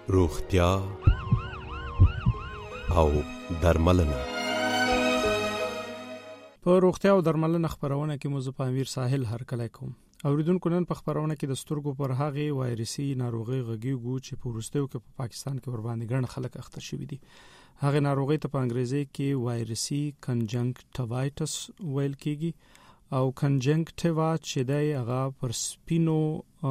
روغتیا او درملنه. په روغتیا او درملنه خبرونه کې مو زه امیر ساحل هرکلی کوم. اوریدونکو نن په خبرونه کې د سترګو پر هغه وایرسي ناروغي غږیږو چې په وروستیو کې په پاکستان کې ور باندې ګڼ خلک اخته شوي دي. هغه ناروغي ته په انګریزي کې وایرسي کنجنکټیوایټس ویل کېږي او کنجنکټیوا چې دی هغه پر سپینو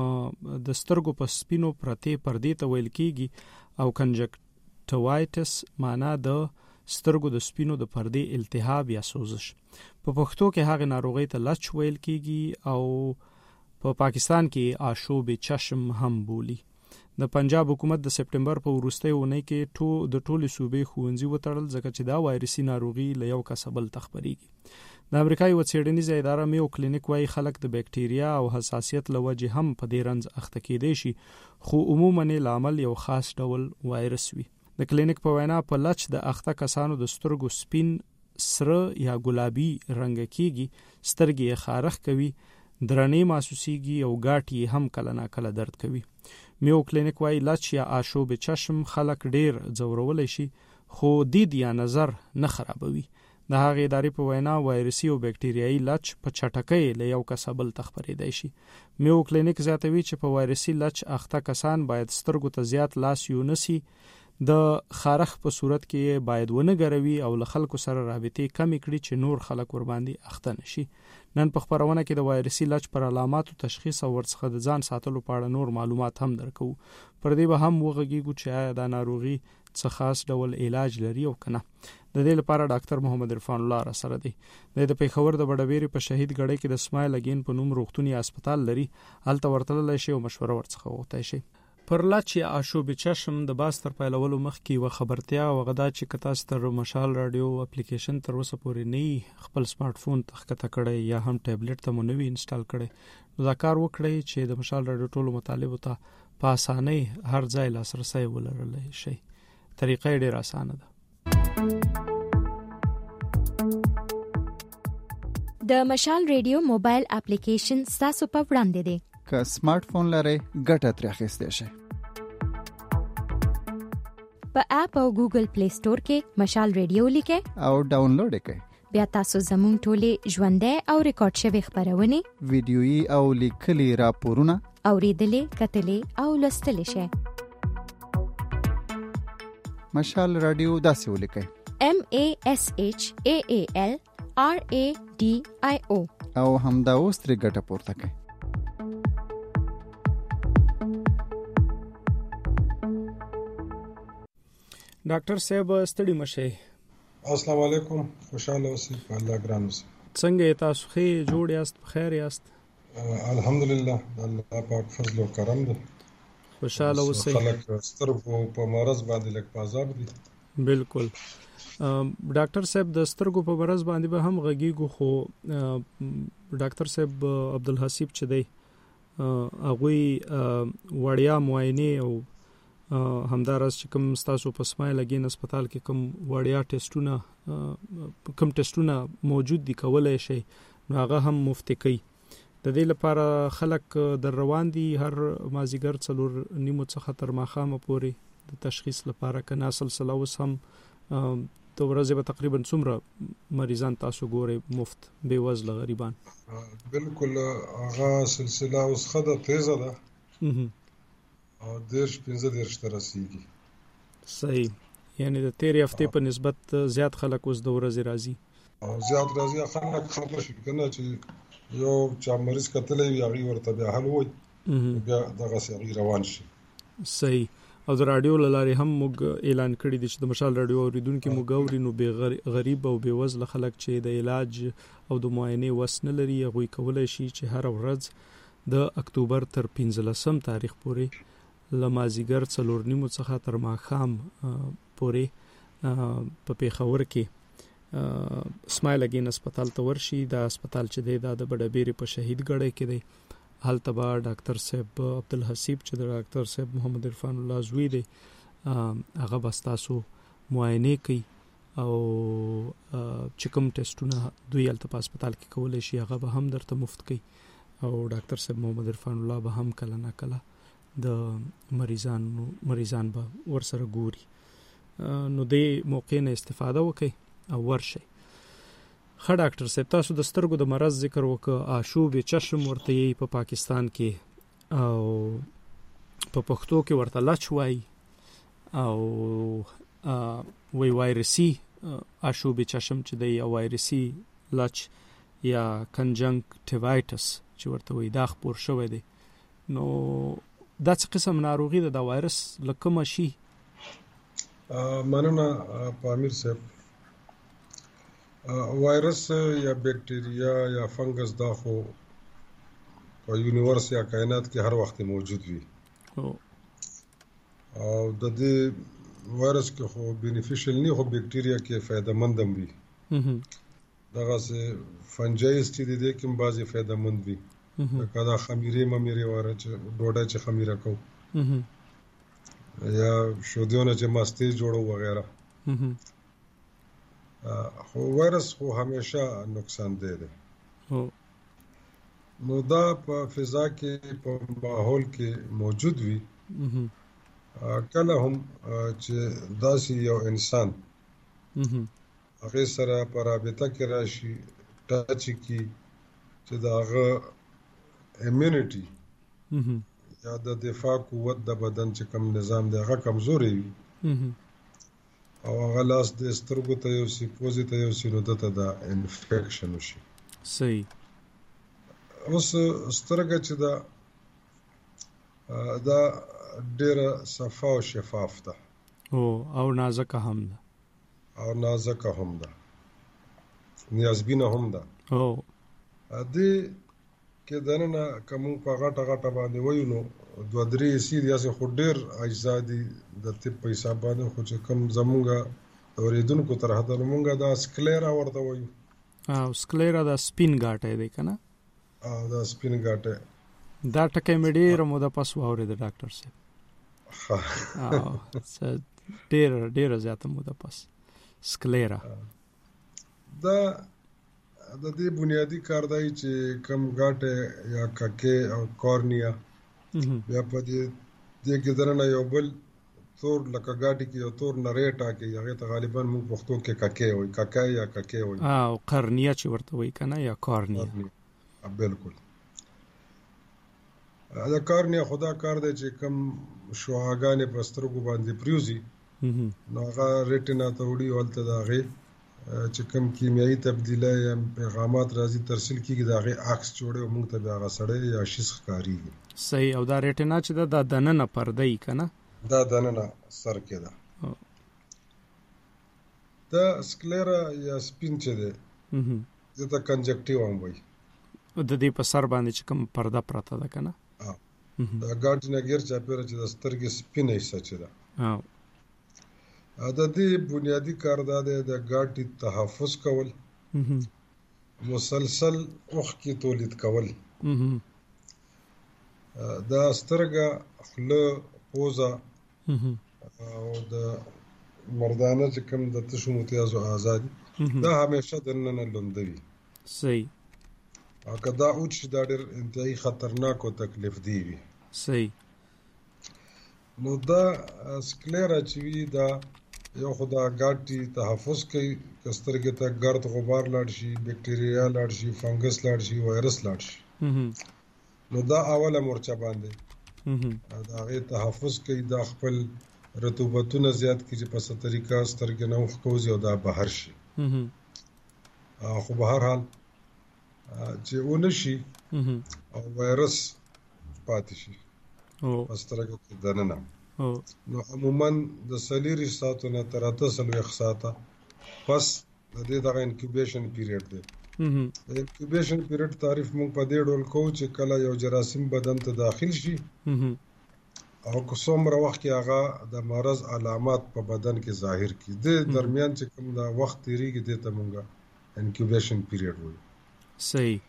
د سترګو په سپینو پرتې پردې ته ویل کېږي او کنجنکټیوایټس معنا د سترګو د سپینو د پردې التهاب یا سوزش. په پښتو کې هغه ناروغي ته لچ ویل کېږي او په پاکستان کې آشوب چشم هم بولی. د پنجاب حکومت د سپټمبر په وروستۍ اونۍ کې د ټولې صوبې ښوونځي وتړل ځکه چې دا وایرسي ناروغي له یو کس بل ته خپرېږي. د امریکا یوه څېړنیزه اداره میو کلینیک وايي خلک د بکټیریا او حساسیت له وجې هم په دې رنځ اخته کېدی شي، خو عموماً لامل یو خاص ډول وایرس وي. د کلینیک په وینا په لچ د اخته کسانو د سترګو سپین، سره یا ګلابي رنګ کېږي، سترګې خارښ کوي، درنې محسوسیږي او ګاټې هم کله ناکله درد کوي. میو کلینیک وايي لچ یا آشوب چشم خلک ډیر ځورولی شي خو دید یا نظر نه خرابوي. د هغې ادارې په وینا وایرسي او بکټیریایي لچ په چټکۍ له یو کس بل ته خپرېدی شي. میو کلینیک زیاتوي چې په وایرسي لچ اخته کسان باید سترګو ته زیات لاس یونسي، د خارښ په صورت کې باید ونه ګروي او له خلکو سره رابطې کمې کړي چې نور خلک ور باندې اخته نشي. نن په خبرونه کې د وایرسي لچ پر علاماتو تشخیص او ورڅخه د ځان ساتلو په اړه نور معلومات هم درکو. پر دې به هم وغږیږو چې آیا دا ناروغي څه خاص ډول علاج لري او کنه. د دې لپاره ډاکټر محمد عرفان الله را سره دی. د پیښور د بډبېری په شهید ګړۍ کې د اسماعیل اگین په نوم روغتوني هسپتال لري. هلته ورتللی شي او مشوره ورڅخه وغوښتای شي. پر لچ یا آشوب چشم د باز تر پیلولو مخکې و خبرتیا وغدا چې کتا ستر مشال رادیو اپلیکیشن تر اوسه پورې نه خپل سمارټ فون تخکته کړی یا هم ټابلیټ ته مونږ انسټال کړی، نو دا کار وکړئ چې د مشال رادیو ټولو مطالبو ته په اسانۍ هر ځای لاسرسی ولرلی شي. طریقه ډېر اسانه ده. د مشال رادیو موبایل اپلیکیشن تاسو په وړاندې دی. که سمارټ فون لرئ ګټه ترې اخیستی شئ. په اپ او ګوګل پلی سٹور کې مشال رادیو لیکئ او ډاونلوډ یې کړئ. بیا تاسو زموږ ټولې ژوندۍ او ریکارډ شوي خبرونه، ویډیويي او لیکلي راپورونه اوریدلې، کتلې او لوستلی شئ. مشال رادیو داسې ولیکئ: MASHAALRADIO او همدا اوس ترې ګټه پورته کړئ. ډاکټر صاحب ستړي مشه. السلام علیکم، خوشاله اوسئ، الله ګران اوسئ. څنګه تاسو ښه جوړ یاست، بخیر یاست؟ الحمدلله، الله پاک فضل او کرم دی. خوشاله اوسئ. خلک سترګو په مرض باندې لږ پازاب دي. بالکل. ډاکټر صاحب د سترګو په مرض باندې به هم غږیږو، خو ډاکټر صاحب عبدالحسیب چې دی هغه وړیا معاینه او همدارس چې کوم تاسو په اسماعیل اگین هسپتال کې کوم وړیا ټیسټونه موجود دي کولای شي، نو هغه هم مفت کوي. د دې لپاره خلک در روان دي هر مازیګر 4:30 څخه تر ماښامه پورې د تشخیص لپاره. کنه سلسله اوس هم د ورځې به تقریبا څومره مریضان تاسو ګورئ مفت بے وزله غریبان؟ بالکل هغه سلسله اوس خده تیزه ده او 15 تر رسیدي. صحیح، یعنی د تیرې هفته په نسبت زیات خلک اوس د ورځې راځي او زیات راځي. خلک خبر شي کنه چې یو چا مریض کتلې وي هغه ورته بیا حل وي، بیا دغه سړي روان شي. صحیح. او د رادیو لارې هم موږ اعلان کړی دی چې د مشال رادیو اوریدونکو موږ اوري، نو به غریب او بے وزله خلک چې د علاج او د معاینې وس نه لري هغه کولای شي چې هر ورځ د اکتوبر تر 15 تاریخ پورې لمازیګر 4:30 څخه تر ماښام پورې په پیښور کې اسماعیل اگین هسپتال ته ورشي. دا هسپتال چې دی دا د بډبېری په شهید ګړۍ کې دی. هلته به ډاکټر صاحب عبدالحسیب چې د ډاکټر صاحب محمد عرفان الله زوی دی هغه به تاسو معاینه کوي او چې کوم ټیسټونه دوی هلته په هسپتال کې کولای شي هغه به هم درته مفت کوي او ډاکټر صاحب محمد عرفان الله به هم کله نه کله د مریضان به ورسره ګوري. نو د موقع نه استفاده وکړي او ورشي. ښه ډاکټر صاحب، تاسو د سترګو د مرض ذکر وکړ، آشوب چشم ورته یې په پاکستان کې او په پښتو کې ورته لچ وایي او وی وایرسي آشوب چشم چې دی یا وایرسي لچ یا کنجنکټیوایټس چې ورته وایي دا خپور شوی دی. نو دا څه قسم ناروغي ده د وایرس له کومه شي؟ مننه پامیر صاحب. وایرس یا بیکټیریا یا فنګس دا خو په یونیورس یا کائنات کې هر وخت موجود وي او د دې وایرس کې خو بینیفیشل نه، خو بیکټیریا کې فائدہ مند هم وي. دغه سه فنجایز چې د دې کوم بعضی فائدہ مند وي، کدا خمیره ممیره واره چې ډوډۍ چې خمیره کو یا شودیونه چې ماستی جوړو وغیرہ. خو وایرس خو همیشه نقصان دی. نو دا په فضا کې په ماحول کې موجود وي. کله هم چې داسې یو انسان هغه سره په رابطه کې راشي، ټاچ کی چې داغه امیونټي یا د دفاع قوت د بدن چې کوم نظام دی هغه کمزوري وي او هغه لاس د سترګو ته یو سی پوزي ته یو سی نو دته د انفیکشن وشي. صحیح. اوس سترګه چې دا ډیره صفا او شفاف ده او نازکه هم ده نیازبینه هم ده. دې کې دننه کوم په غټه باندې وایو دوه درې سیریاسه خو ډیر اجزا دي د طب په حساب باندې، خو چې کوم زمونږه اوریدونکو تر حد مونږه دا سکلیرا ورته وایو. سکلیرا دا سپین غاټه دی کنه؟ دا سپین غاټه دا ټکه مې ډیر موده پس واورید ډاکټر صاحب. ډیر زیاته موده پس سکلیرا. دا د دې بنیادی کار دی چې کم غاټه یا ککه او کورنیا بیا په دې کې درنه یو بل تور لکه غاټي کې یو تور نریټا کې هغه ته غالبا موږ پښتو کې ککه وای، ککه یا ککه وای او قرنیا چې ورته وای کنه یا کورنیا. بالکل. دا کورنیا خدا کار دی چې کم شوهاګانې په سترګو باندې پریوزي نو هغه ریټینا ته وړي ولته دا غي چې کوم کیمیاوي تبدیله یا پیغامات راځي ترسیل کیږي دا غي عکس جوړي او موږ ته هغه سړی یا شیس ښکاریږي. صحیح. او دا ریټینا چې دا دننه پرده ای کنه؟ دا دننه سر کې ده. دا سکلیرا یا سپین چې ده دا کنجکټیو هم وایي. د دې په سر باندې چې کوم پرده پراته ده کنه؟ دا ګاډینه غیر چا پیره چې د سترګې سپینې حصہ چې ده. د دې بنیادی کار دا دی د ګاټي تحفظ کول، مسلسل اوخ کی تولید کول. دا سترګه، خوله، پوزه او د مردانه چې کوم د تشو متیازو آزادي دا همیشه دننه لوندوي. صحیح. او کدا اوچ دا ډېر انتهایی خطرناک او تکلیف دی وي. صحیح. نو دا سکلیرا چې وی دا یو خدا ګاټي تحفظ کوي، کسترګه ته ګرد غبار لاړ شي، بیکټیریا لاړ شي، فنګس لاړ شي، وایرس لاړ شي. نو دا اوله مورچه باندې دا غي تحفظ کوي، دا خپل رطوبتونه زیات کیږي په څه طریقه سترګې نه وښکوزي او دا بهر شي. خو به هر حال چې ونشي او وایرس پاتې شي سترګې کې دننه. نو عموما د سلیری ساتو نه تر 3 ساعته پس د دې دغه انکیوبیشن پیریډ دی. انکیوبیشن پیریډ تعریف موږ په دې ډول کوو چې کله یو جراثیم بدن ته داخل شي او که څومره وخت کې هغه د مرض علامات په بدن کې ظاهر کړي، د درمیان چې کوم دا وخت تیریږي د ته موږ انکیوبیشن پیریډ وایو. صحیح.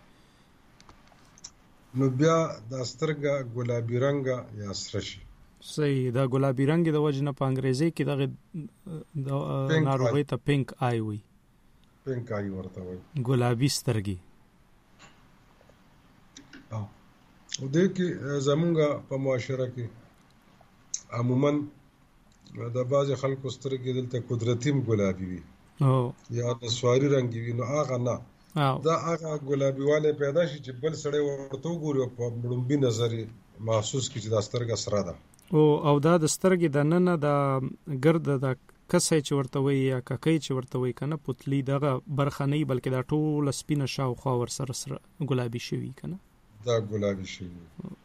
نو بیا د سترګه ګلابي رنګه یا سره شي. صحیح. دا ګلابي رنګ د وجنه په انګریزي کې دغه ناروغي ته پینک آی وي. پینک آی ورته وایي. ګلابي سترګې. دې کې زمونږ په معاشره کې عموما د بعض خلکو سترګې دلته قدرتي ګلابي وي یا د سواری رنگي وي، نو هغه نه، دا هغه ګلابي والے پیدا شي چې بل سړی ورته وګوري په لومبي نظر محسوس کړي چې دا سترګه سره ده. او دا د سترګې د ننه د ګرد د کسې چې ورته وي یا ککې چې ورته وي کنه پتلی دغه برخه نه بلکې دا ټول سپینه شاوخوا ور سره ګلابي شوی کنه، دا ګلابي شوی.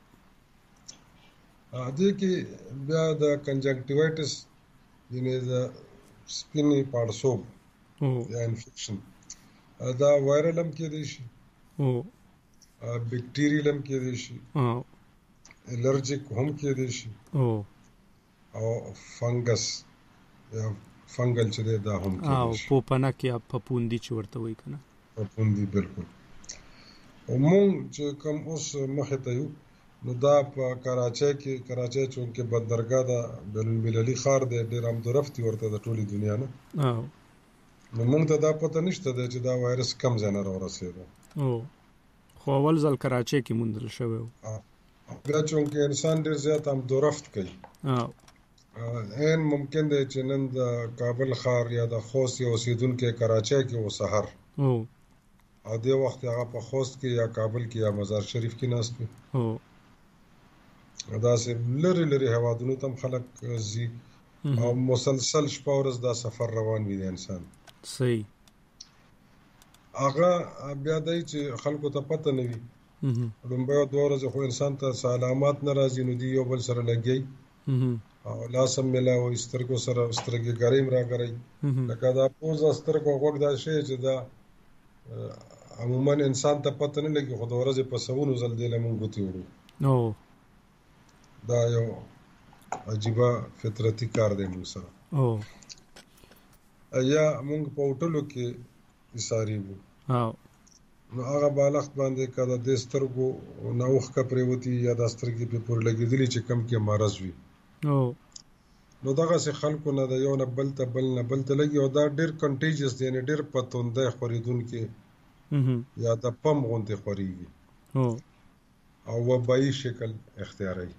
دې کې بیا د کنجنکټیوایټس یعنی د سپینې پاړسوب یا انفیکشن، دا وایرل هم کېدای شي، بیکټیریل هم کېدای شي، الرجیک هم کېدای شي، او فنګس یا فنګل چې دا هم کېدای شي، پوپنک یا پپوندی چې ورته وایي کنه، پپوندی بالکل. او مونږ چې کوم اوس مخې ته یو، نو دا په کراچۍ چونکې بندرګاه دا بین المللي ښار دی، ډېر امدورفت ورته د ټولې دنیا نه، نو مونږ ته دا پته نشته دی چې دا وایرس کم ځای نه راورسېده. خو اول ځل کراچۍ کې موندل شوی و. بیا چونکې انسان ډېر زیات امدورفت کوي، این ممکن دی چې نن د کابل ښار یا د خوست یو اوسېدونکی کراچۍ کې و سحر، او دې وخت هغه په خوست کې یا کابل کې یا مزار شریف کې ناست وي. داسې لرې لرې هېوادونو ته هم خلک ځي او مسلسل شپه ورځ دا سفر روان وي د انسان. صحیح. هغه بیا دی چې خلکو ته پته نه وي، لومبۍ 2 ورځې خو انسان ته علامات نه راځي، نو دی یو بل سره لګي او لاس هم میلاوي، سترګو سره سترګېګرۍ هم راګرئ، لکه دا پوزه سترګو غوږ دا شی چې دا عموما انسان ته پته نه لګي، خو د ورځې په سوونو ځل دی له مونږ ګوتې وړو. دا یو عجیبه فطرتي کار دی مونږ سره. یا مونږ په هوټلو کې ایساري وو، نو هغه بالښت باندې که د دې سترګو نه اوښکه پرېوتي یا دا سترګې پرې پورې لګېدلي چې کم کې مرض وي، نو دغسې خلکو نه د یو نه بل ته بل نه بل ته لګي، او دا ډېر کنټیجس دی، یعنې ډېر په توندۍ خورېدونکې یا د پم غوندې خورېږي او وبایي شکل اختیاروي.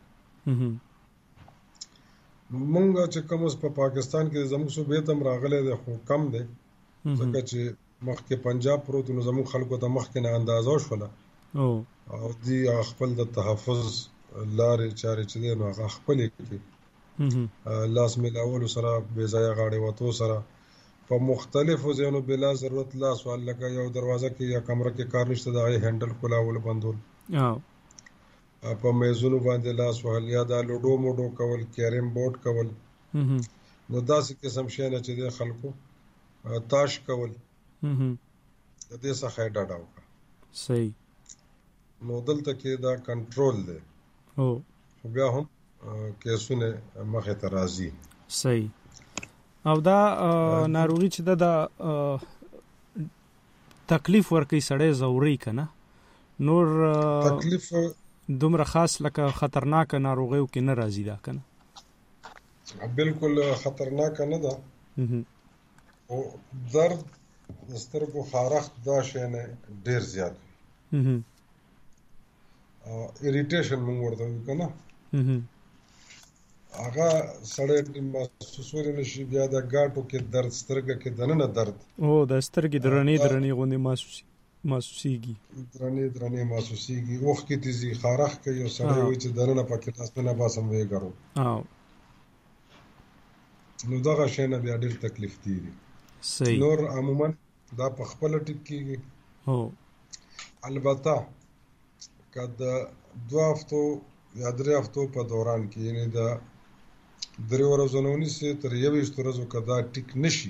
مونږ چې کوم اوس په پاکستان کې زموږ صوبې ته هم راغلی دی، خو کم دی، ځکه چې مخکې پنجاب پروت نو زموږ خلکو ته مخکې نه اندازه وشوله، او دوی خپل د تحفظ لارې چارې چې دی نو هغه خپلې کړي، لاس میلاولو سره، بې ځایه غاړې وتو سره، په مختلفو ځایونو بلا ضرورت لاس وهل، لکه یو دروازه کې یا کمره کې کار نشته د هغې هینډل کلاول بندول، په میزونو باندې لاس وهل، یا دا لوډو موډو کول، کیرم بورډ کول، نو داسې قسم شیانه چې دی خلکو تاش کول، د دې څخه یې ډډه وکړه. صحیح. نو دلته کې دا کنټرول دی، خو بیا هم کیسونه مخې ته راځي. صحیح. او دا ناروغي چې دا تکلیف ورکوي سړی ضروري کنه، نور تکلیف دومره خاص لکه خطرناک ناروغیو کې نه راځي دا کنه؟ بالکل خطرناک نه ده، او درد د سترګو خارښت دا شی نه ډېر زیات وي، اریټیشن مونږ ورته وایو کنه، هغه سړی محسوسولی نه شي. بیا د ګاټو کې درد، سترګه کې دننه درد، د سترګې درنې غوندې محسوسیږي، درنې محسوسیږي، اوښکې تې ځي، خارښ کوي، او سړی وایي چې دننه پکې لاسونه باسم ویې ګرو، نو دغه شی نه بیا ډېر تکلیف تېري. نور عموما دا په خپله ټیک کېږي. البته که د 2 هفتو یا 3 هفتو په دوران کې، یعنې د 3 ورځو نه ونیسي تر 21 ورځو که دا ټیک نشي،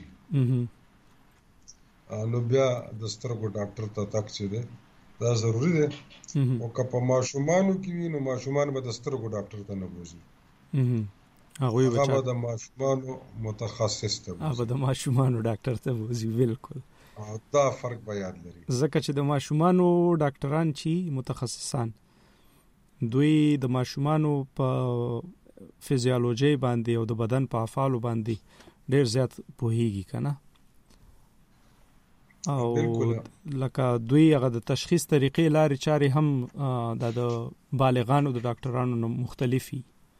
نو بیا د سترګو ډاکټر ته تګ چې دی دا ضروري دی. او که په ماشومانو کې وي، نو ماشومان به د سترګو ډاکټر ته نه بوځي، هغه به د ماشومانو متخصص ته بوځي، د ماشومانو ډاکټر ته بوځي. بالکل. دا فرق به یاد لري، ځکه چې د ماشومانو ډاکټران چې متخصصان دوی د ماشومانو په فزیولوژي باندې او د بدن په افعالو باندې ډېر زیات پوهیږي کنه. او بالکل. لکه دوی هغه د تشخیص طریقې لارې چارې هم د بالغانو د ډاکټرانو نه مختلفي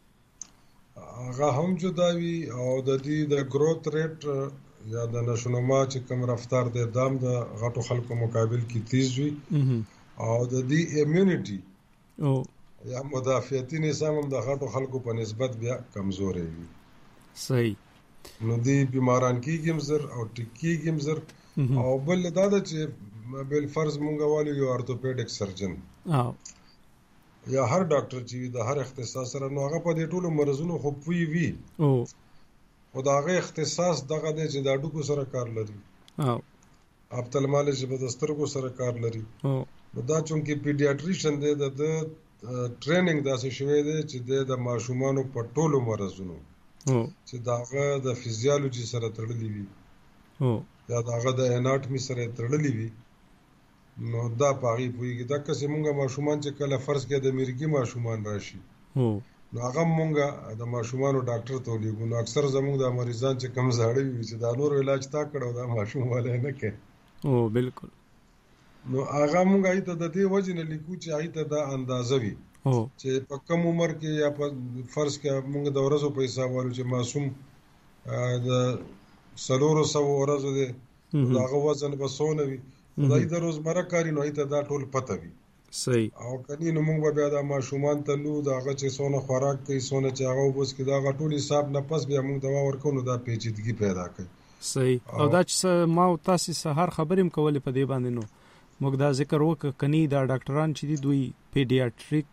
هغه هم جدا وي او د دې د گروث ریټ یا د نشونما چې کوم رفتار دی دام د غټو خلکو مقابل کې تیز وي او د دې امیونټي او یا مدافعتي نظام هم د غټو خلکو په نسبت بیا کمزوري وي. صحیح. نو دې بیماران کېږي زر او ټکیږي زر او بل دا د چې بل فرض مونږ والو یو ارتوپیډک سرجن او یا هر ډاکټر چې د هر اختصاص سره نو هغه په دې ټولو مرزونو خو پوي وي او دا هغه اختصاص دغه دی چې د اډوکو سره کار لري او اپتلمالوژي په سترګو سره کار لري او دا چونکی پیډیاټریشن دی د ټریننګ داسې شوی دی چې د ماشومانو په ټولو مرزونو چې داغه د فزیولوژي سره تړلې وي او یا داغه د اناټمي سره تړلې وي نو دا پاغي پويږي دا که څنګه ماشومان چې کله فرض کې د مرګي ماشومان راشي نو هغه مونږه د ماشومانو ډاکټر ته لګو نو اکثر زموږ د مریضان چې کم زاړه وي چې دا نور علاج تا کړو دا ماشوم والے نه کوي او بالکل نو هغه مونږه ایته د دې وجه نه لیکو چې ایته دا اندازه وي چې په کم عمر کې یا په فرض کې مونږ د ورځو په حساب والو چې معصوم د سلورو سو ورځو دی داغه وزن به سونه وي دای د روزمره کاری نو ایته دا ټول پته وي. صحیح. او کني نو موږ بیا د ماشومان ته لو داغه چې سونه خوراک کوي سونه چې هغه وبس کې دا غټول حساب نه پس بیا موږ دوا ورکو نو دا پیچیدګي پیدا کوي. صحیح. او دا چې ما او تاسو سهار خبرېم کولې په دې باندې نو موږ دا ذکر وکړ کني دا ډاکټران چې دی دوی پیډیاټریک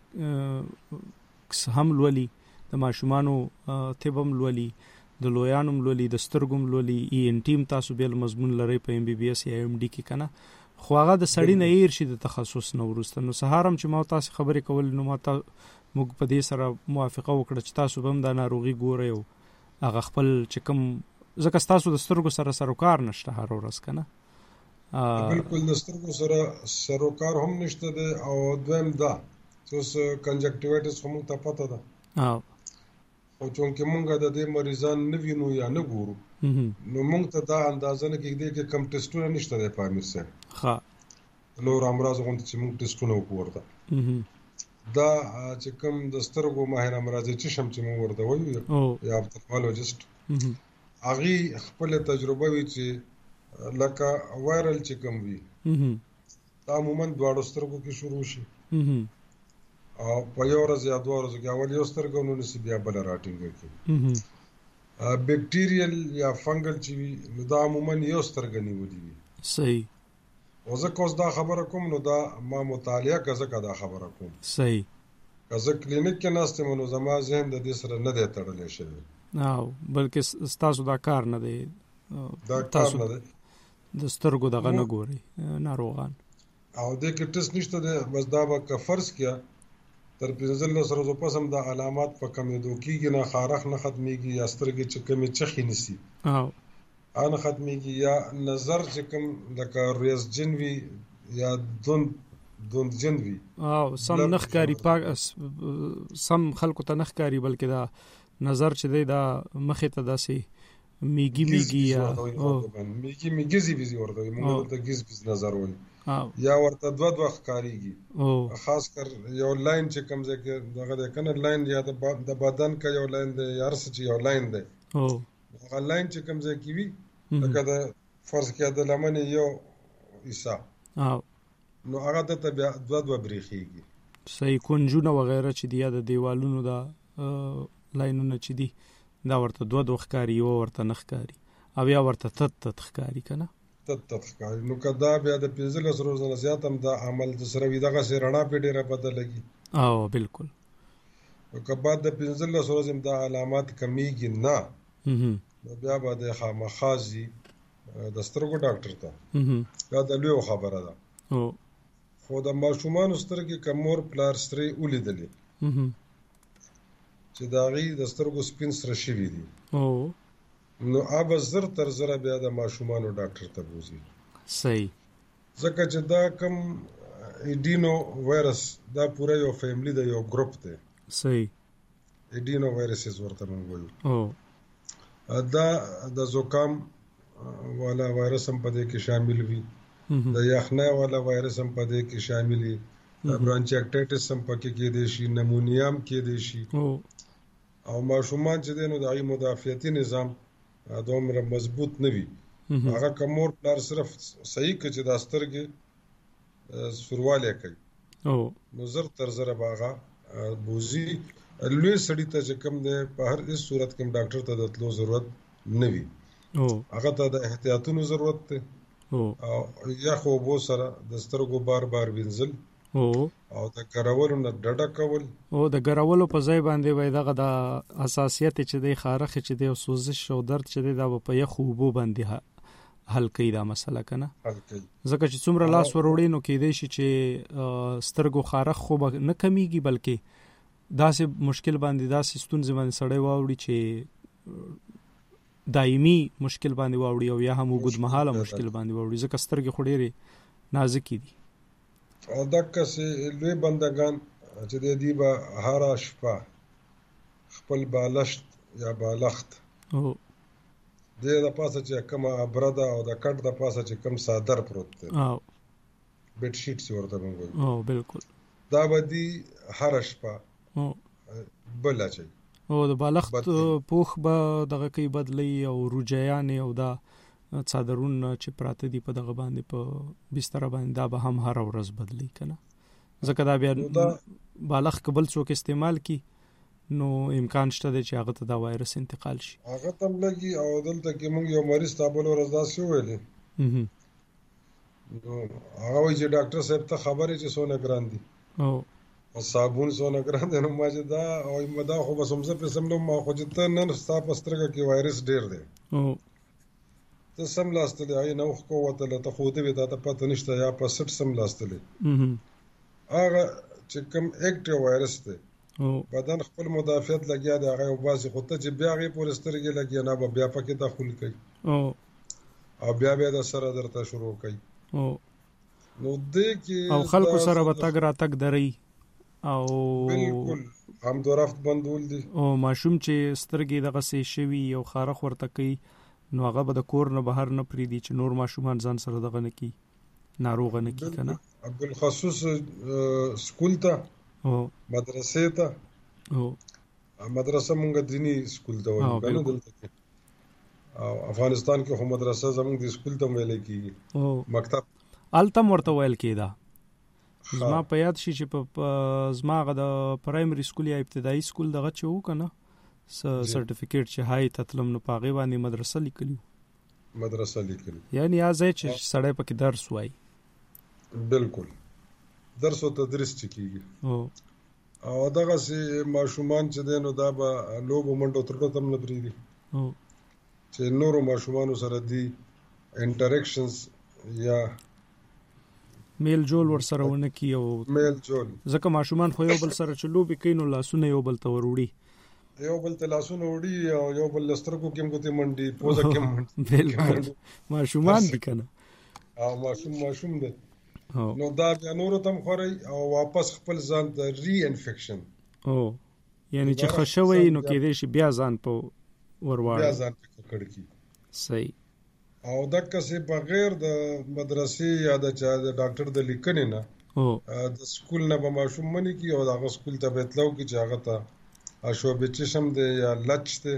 هم لولي د ماشومانو طب هم لولي د لویانو لولي د سترګم لولي ای ان ټیم تاسو بیل مضمون لري په ام بي بي اس یا ام ډي کې کنه خو هغه د سړی نه ير شي د تخصص نو ورسته نو سهارم چې ما تاسو خبرې کول نو ما ته موږ په دې سره موافقه وکړه چې تاسو هم د ناروغي ګورئ او هغه خپل چې کوم ځکه تاسو د سترګو سره سروکار نشته هر ورځ کنه بالکل د سترګو سره سروکار هم نشته ده او دویم دا چې کنجکټیوایټس هم ته پته ده او چونکه مونږه د دې مریضان نه وینو یا نه ګورو نو مونږ ته دا اندازه نه کېږي چې کم ټیسټونه نشته د پامیر سره ها نور امراض غونډه چې مونږ ټیسټونه وکړو دا چې کوم د سترګو ماهر امراض چې شم چې مونږ ورته وایو یا اپتالمولوژیست هغه خپل تجربه وی چې لکه وایرل چې کوم وي دا عموما دواړو سترګو کې شروع شي او په یو ورځ یا دوه ورځې کې اول یو سترګو نو نسی بیا بل راټینګ کی بیکټیریل یا فنګل چې نو دا عموما یو سترګ نیولې وي. صحیح. او زه کوم دا خبره کوم نو دا ما مطالعه کزه دا خبره کوم. صحیح. کزه کلینیک کې ناستم نو زما ذهن د دې سره نه دی تړلې شوی او بلکې تاسو دا کار نه دی دا کار نه دی د سترګو دغه نه ګوري ناروغان او د کې ټیسټ نشته دی بس دا به فرض کیا تر 15 ورځې پس هم د علامات په کمیدو کېږي نه خارخ نه ختميږي یا سترګې چې کمی چخې نسی او ان ختميږي یا نظر چې کوم لکه ریس جنوي یا دوند جنوي او سم نخکاری پاک سم خلکو ته نخکاری بلکې دا نظر چې دی دا مخې ته داسي میږي یا میږي زی ورته موږ ته گیز نظر وایي یا ورته دوه ښکاریږي خاص کر یو لاین چې کوم ځکه دغه کنه لاین یا د بدن کا یو لاین دی یا ارس چې یو لاین دی هغه لاین چې کوم ځکه وي لکه د فرض کې د لمن یو حصہ نو هغه ته بیا دوه بریخيږي. صحیح. کونجونه وغیرہ چې دی د دیوالونو دا لاینونه چې دی دا ورته دوه ښکاری او ورته نخکاری او یا ورته تت ښکاری کنه تتخکاری نو کدا بیا د 15 ورځې نه زیات هم دا عمل د سره وی دغه سره رڼا په ډیره بدلږي. او بالکل. نو کبا د 15 ورځې دا علامات کمیږي نه نو بیا به د خامخازي د سترګو ډاکټر ته دا د لوی خبره ده. خو د ماشومان سترګې کمور پلاستري ولیدلې چې دا غي د سترګو سپین سره شوی دي نو اب زر تر زره بیا د ماشومانو ډاکټر ته بوزي. صحیح. ځکه چې دا کم ایډینو وایرس دا پوره یو فیملی دی یو ګروپ دی. صحیح. ایډینو وایرسز ورته موږ وایو دا د زکام والا وایرس هم په دې کې شامل وي د یخنۍ والا وایرس هم په دې کې شامل دي، برانچایټایټس هم پکې کېدای شي، نمونیا هم کېدای شي. او ماشومان چې دی نو د هغې مدافعتي نظام دومره مضبوط نه وي. هغه که مور پلار صرف صحیح کړي چې دا سترګې سوروالی کوي نو زر تر زره به هغه بوځي. لوی سړي ته چې کوم دی په هر هېڅ صورت کې هم ډاکټر ته د تلو ضرورت نه وي. هغه ته د احتیاطونو ضرورت دی او یخو اوبو سره د سترګو بار بار وینځل او د ګرولو نه ډډه کول. د ګرولو په ځای باندې وای دغه د حساسیت چې دی خارخ چې دی او سوزش او درد چې دی دا په یخو اوبو باندې حل کوي دا مسله کنه. ځکه چې څومره لاس وروړي نو کېدای شي چې سترګو خارخ خو نه کمیږي بلکې داسې مشکل باندې داسې ستونزې باندې سړی واوړي چې دایمي مشکل باندې واوړي او یا هم اوږدمهاله مشکل باندې واوړي ځکه سترګې خو ډېرې نازکې دي. او دقسې لوی بندګان چې دی به هره شپه خپل بالښت یا بالښت د پاسه چې کومه ابره ده او د کټ د پاسه چې کوم څادر پروت دی بیډ شیټ چې ورته موږ وایو بالکل دا به دي هره شپه بل اچوي او د بالښت پوښ به دغه کوي بدلی او روجیانې او دا څادرونه چې پراته دي په دغه باندې په بستر باندې دا به هم هر ورځ بدلی کنه ځکه دا بیا بالښت قبل څوک استعمال کی نو امکان شته چې هغه ته دا وایرس انتقال شي. هغه تم لګي او دلته کې موږ یو مریض ته بل ورځ داسې ویلې نو هغه وایي چې ډاکټر صاحب ته خبرې چې څونه ګران دي او صابون څونه ګران دی نو ما چې دا او مدا خو بس هم زه په سم نو ما خو چې ته نن ستا په سترګه کې وایرس ډېر دی ته سم لاستلې هغې نه اوښ کووتله ته خو دې وې تا ته پته نشته یا په سټ سم لاستلې هغه چې کوم اکټیو وایرس دی بدن خپل مدافعت لګیا دی هغه وباسي خو ته چې بیا هغې پورې سترګې لګیا نه به بیا پکې دخول کوي او بیا د سره درته شروع کوي نو دې کې او خلکو سره به تګ راتګ درئ او بالکل هم دو رفت بندول دي او ماشوم چې سترګې دغه سي شوي او خارخ ورته کوي نو هغه به د کور نه بهر نه پریدي چې نور ماشومان ځان سره دغه نه کی ناروغ نه کی کنه. بالخصوص سکول ته او مدرسې ته او مدرسه مونږ دینی سکول ته وایو کنه دلته او افغانستان کې هم مدرسه زموږ د سکول ته ویل کیږي او مکتب التم ورته ویل کیدا. زما په یاد شي چې په زما غ د پرایمري سکول یا ابتدایي سکول دغه چې وو کنه سرټیفیکیټ چې هاي تطلم نو پاغي باندې مدرسه لیکلی یعنی ازای چې سړی پکې درس وای بالکل درس او تدریس چکیږي او دغه سي ماشومان چې دینو دا به لوبو منډو ترټو تم نه پریدي چې نورو ماشومانو سره دی انټریکشنز یا میل جول ور سره ونه کی او میل جول ځکه ماشومان خو یو بل سره چلوبي کینو لاسونه یو بل ته وروړي یو بل ته لاسونه وړي او یو بل لسترګو کې موږ ته منډي پوزه کې منډي بالکل ماشومان دي کنه او ماشوم دی نو دا بیا نورو تم خوري او واپس خپل ځان ته ری انفیکشن یعنی چې خښوي نو کې دې شي بیا ځان په ورواړي بیا ځان په کړ کی صحیح او دغه څه بغیر د مدرسې یا د ډاکټر د لیکنې نه د سکول نه به ماشوم منی کی او دغه سکول ته به تلو کی چې هغه ته اشوبې چشم دی یا لچ دی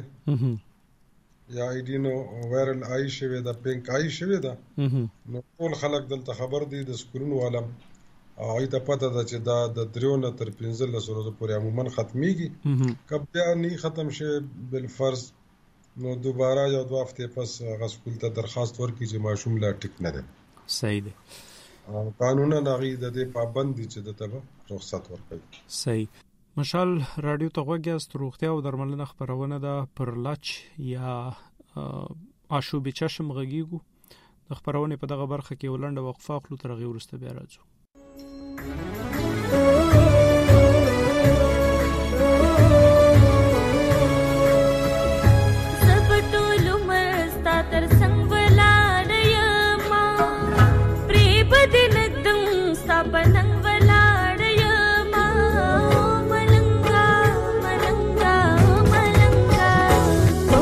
یا ایډینو وایرل آی شوی دا پینک آی شوی دا نو ټول خلک دلته خبر دي د سکولونو عالم او ایته پته ده چې دا د 3 نه تر 15 ورځې پورې عموما ختميږي کله بیا نه ختم شي بل فرض نو دوباره یو 2 هفته پس غسکول ته درخواست ورکړي چې ماشوم لا ټیک نه ده صحیح ده قانونا نغې د دې پابند دي چې د تبه رخصت ورکړي صحیح. مشال رادیو ته غوږیاست روغتیا او درملنه خبرونه ده پر لچ یا آشوب چشم غږیږو د خبرونه په دغه برخه کې ولنډه وقفه خلو تر غي ورسته بیا راځو.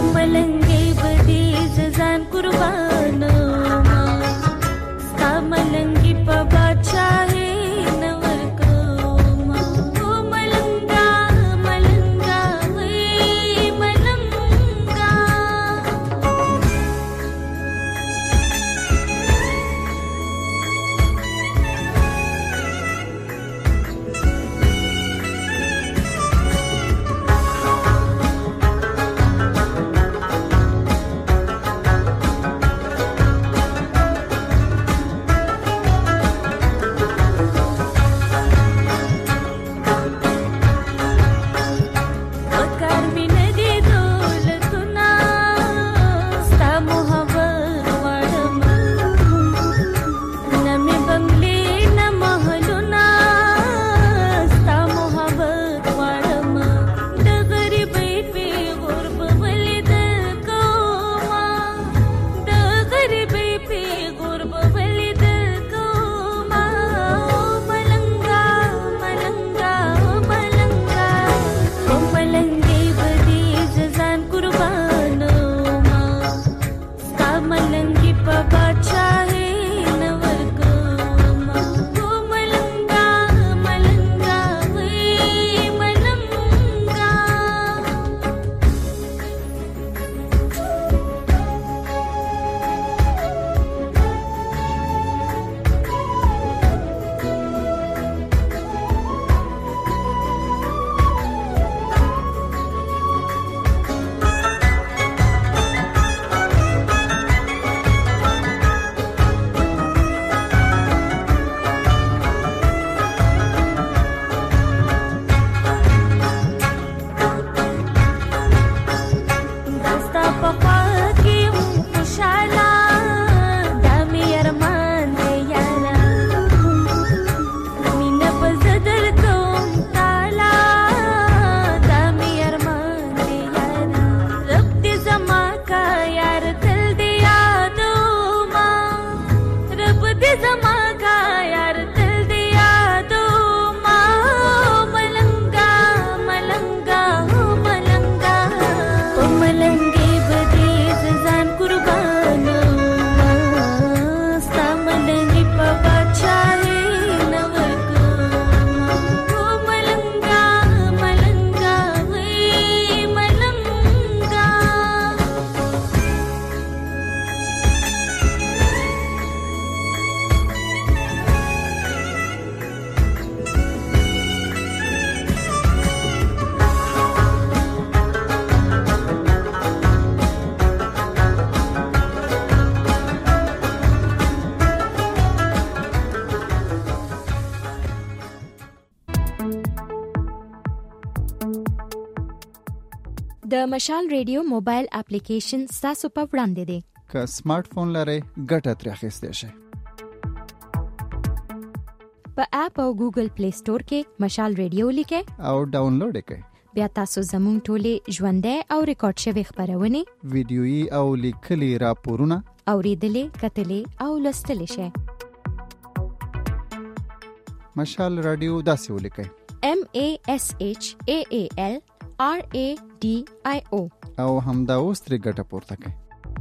Saman د مشال ریډیو موبایل اپلیکیشن تاسو په وړاندې دی. که سمارټ فون لرئ ګټه ترې اخیستی شئ. په اپ او ګوګل پلی سٹور کې مشال ریډیو لیکئ او ډاونلوډ یې کړئ. بیا تاسو زموږ ټولې ژوندۍ او ریکارډ شوي خپرونې، ویډیويي او لیکلي راپورونه اوریدلې، کتلې او لوستلې شئ. مشال رادیو داسې ولیکئ: MASHAALRADIO او همدا اوس ترې ګټه پورته کړئ.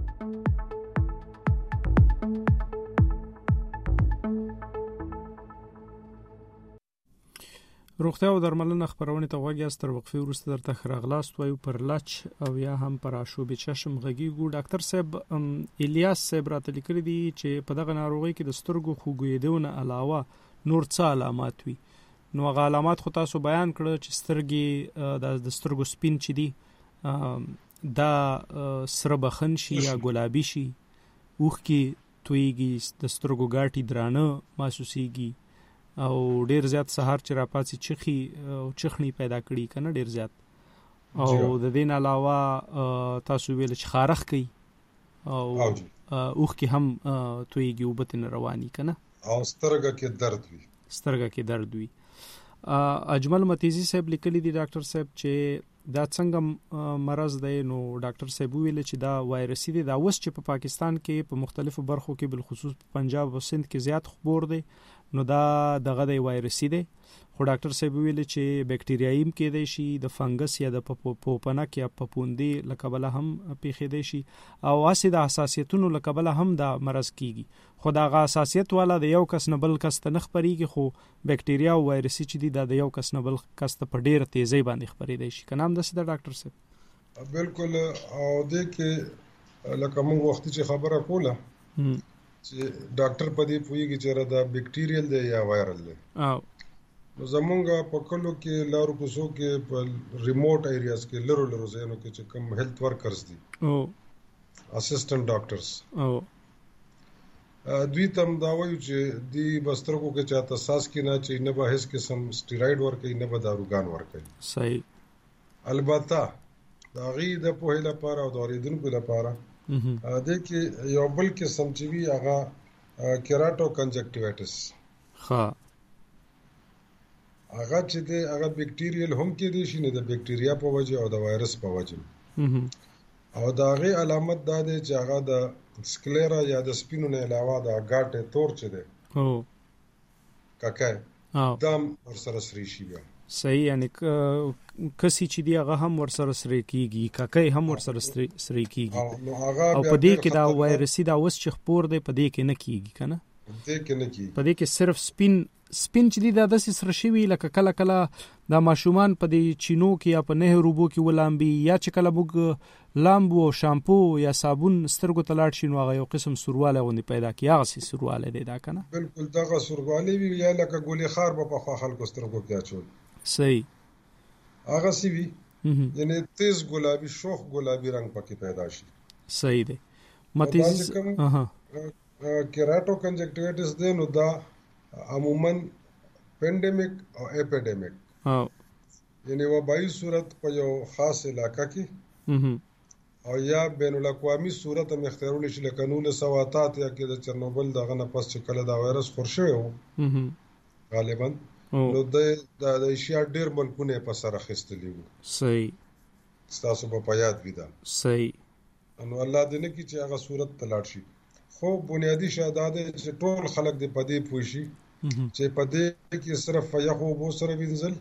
روغتیا او درملنه خبرونه ته وګورئ. تر وقفې وروسته درته خراغلاست وایو پر لچ او یا هم پر آشوب چشم غږیږو. ډاکټر صاحب الیاس صاحب راته لیکلي دي چې په دغه ناروغي کې د سترګو خوږېدونه علاوه نور څه علامات وي. نو هغه علامات خو تاسو بیان کړل چې سترګې د سترګو سپین چي دي دا سره بخن شي یا ګلابي شي، اوخ کې تویږي، د سترګو ګاټي درانه محسوسيږي او ډیر زیات سحر چې راپاتې چخي او چخنی پیدا کړي کنه ډیر زیات. او د دین علاوه تاسو ویل چې خارخ کوي او اوخ کې هم تویږي او بتن رواني کنه او سترګه کې درد وي. اجمل متیزی صاحب لیکلی دی ډاکټر صاحب چې دا څنګه مرض دی. نو ډاکټر صاحب ویل چې دا وایرسي دی، دا اوس چې په پاکستان کې په مختلفو برخو کې بالخصوص په پنجاب او سند کې زیات خبر دی. نو دا دغه دی وایرسي دی، خو ډاکټر صاحب ویل چې بکټریایم کې دی شي، د فنګس یا د پوپنک یا پپوندې لکبله هم پیښېدې شي او اسی د حساسیتونو لکبله هم دا مرض کیږي. خو دا غا حساسیت والا د یو کس نه بل کس ته نه خپريږي، خو بکټریا او وایرسي چې دی دا د یو کس نه بل کس ته په ډیره تیزی باندې خپرېدای شي. کنه هم داسې د ډاکټر صاحب بالکل. او د کې لکه موږ وخت چې خبره کوله چې ډاکټر په دې پوهیږي چې دا بکټیریل دی یا وایرل دی. نو زمونږ په کلو کې لارو کوڅو کې په ریموټ ایریاز کې لرو ځایونو کې چې کوم هیلث ورکرز دي او اسسټنټ ډاکټرز دوی تم دا وایي چې دی بسترګو کې چاته ساس کې نه چې نه به هیڅ قسم سټیراید ورکوي نه به داروګان ورکوي. صحیح. البته دا غي د پوهې لپاره او د اوریدونکو لپاره د کې یو بل قسم چې وی هغه کیراټو کنجکټیوایټس هغه چې د هغه بکټیریل هم کې دي شي نه د بکټیریا په وجه او د وایرس په وجه. او دا غي علامت دا دی چې هغه د سکلیرا یا د سپینو نه علاوه د غاټه تور چي دی کاکای دم ورسره سری شي بیا. صحیح. یعنی کسي چې دی هغه هم ورسره سری کیږي، کاکای هم ورسره سری کیږي او په دې کې دا وایرسي دا اوس چې خپور دی په دې کې نه کیږي کنه په دې کې صرف سپین چې دی دا د سره شوی لکه کله کله دا ماشومان په دې چینو کې یا په نهر روبو کې ولامبي یا چې کله بوګ لامبو شامپو یا صابون سترګو تلاړ شي نو هغه یو قسم سرواله غوندي پیدا کی. هغه سي سرواله دی دا کنه بالکل دغه سرواله وی یا لکه ګولې خار په خلکو سترګو کې اچول. صحیح. هغه سی وی یعنی تیز ګلابي شوخ ګلابي رنگ پکې پیدا شي. صحیح دی. متیز کیراټو کنجکټیوایټس دی نو دا عموما پینډیمک او اپیډیمک یعنی وبایي صورت په یو خاص علاقہ کې او یا بین الاقوامي صورت هم اختیارول شي لکه 1988 کې د چرنوبل دغه نه پس چې کله دا وایرس خورشوي وو غالبا نو د ایشیا ډیر ملکونه په سر اخیستلی وو. صحیح. تاسو په یاد ویدا. صحیح. نو الله دې نه کی چې هغه صورت تلاړ شي. خو بنیادی شهادت چې ټول خلک دې پدې پوښي چې پدې کې صرف یخو بو سره وینځل